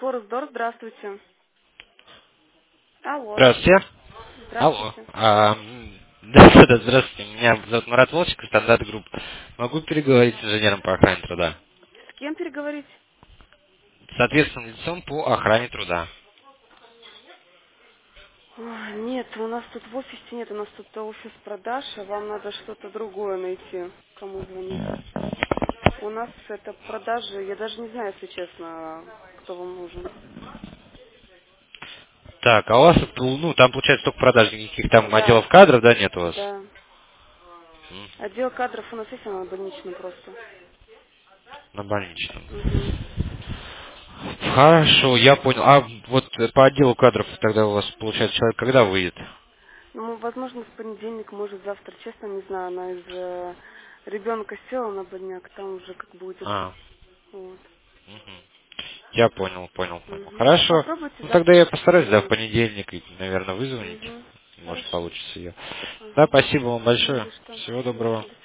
Форестдор, здравствуйте. Алло, Здравствуйте. Алло. здравствуйте. Да, здравствуйте. Меня зовут Марат Волчек, Стандарт Групп. Могу переговорить с инженером по охране труда. С кем переговорить? С ответственным лицом по охране труда. Ой, нет, у нас тут в офисе нет, у нас тут офис продаж, а вам надо что-то другое найти, кому звонить. У нас это продажи, я даже не знаю, если честно, кто вам нужен. Так, а у вас, там получается только продаж, никаких там Да, отделов кадров, да, нет у вас? да. Отдел кадров у нас есть, он больничный просто. На больничном. Угу. Хорошо, я понял. А вот по отделу кадров тогда у вас, получается, человек когда выйдет? Ну, возможно, в понедельник, может, завтра, честно, не знаю, она из ребенка села на больняк, там уже как будет. А, Вот. мгм. Я понял. Угу. Хорошо. Попробуйте Ну тогда завтра я еще постараюсь, да, в позвонить. понедельник, и, наверное, вызвонить. Угу. Может, Хорошо. получится ее. Да, Ага. спасибо вам Не большое. за что. Всего Мгм. доброго. До